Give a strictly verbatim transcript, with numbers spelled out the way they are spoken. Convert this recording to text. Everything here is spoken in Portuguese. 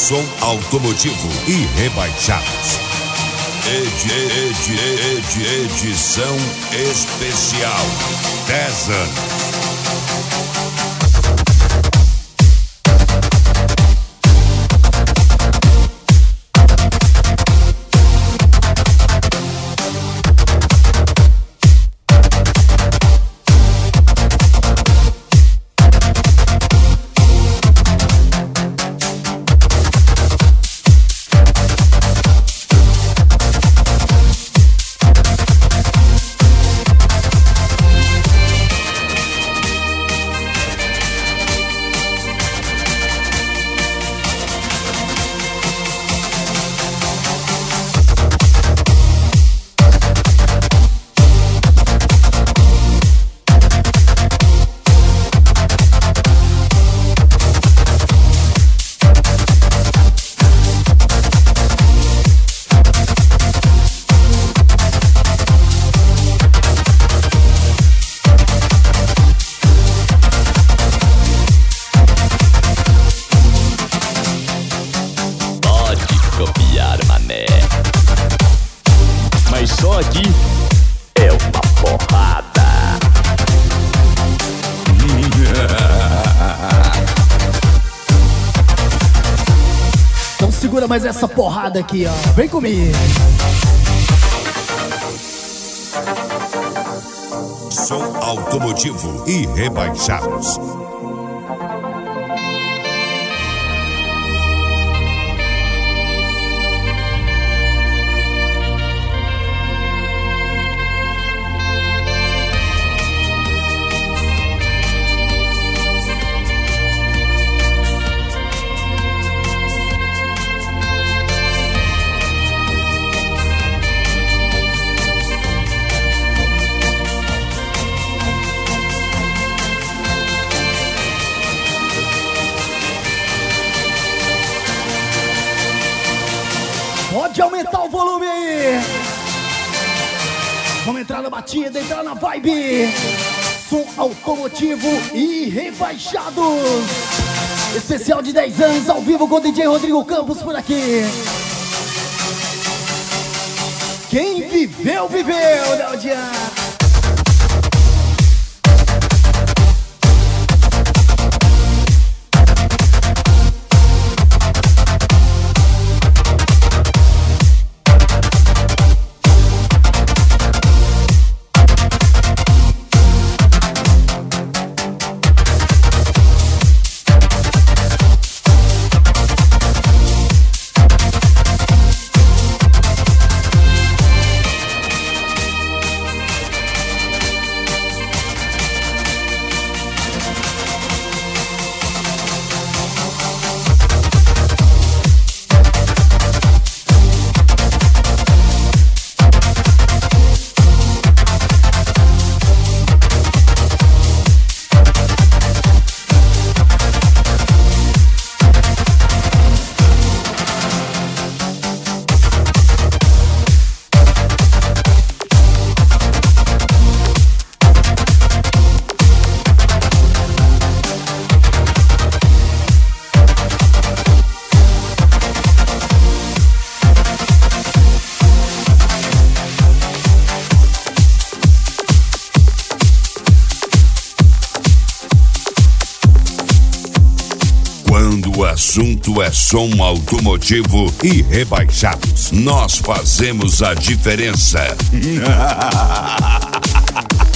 som automotivo e rebaixados. Edi, edi, edi, edição especial. dez anos. Mas só aqui é uma porrada. Então segura mais essa porrada aqui, ó. Vem comigo. Som automotivo e rebaixados. Pode aumentar o volume aí. Vamos entrar na batida, entrar na vibe. Som automotivo e rebaixados. Especial de dez anos ao vivo com o D J Rodrigo Campos por aqui. Quem viveu, viveu, não adianta. Quando o assunto é som automotivo e rebaixados, nós fazemos a diferença.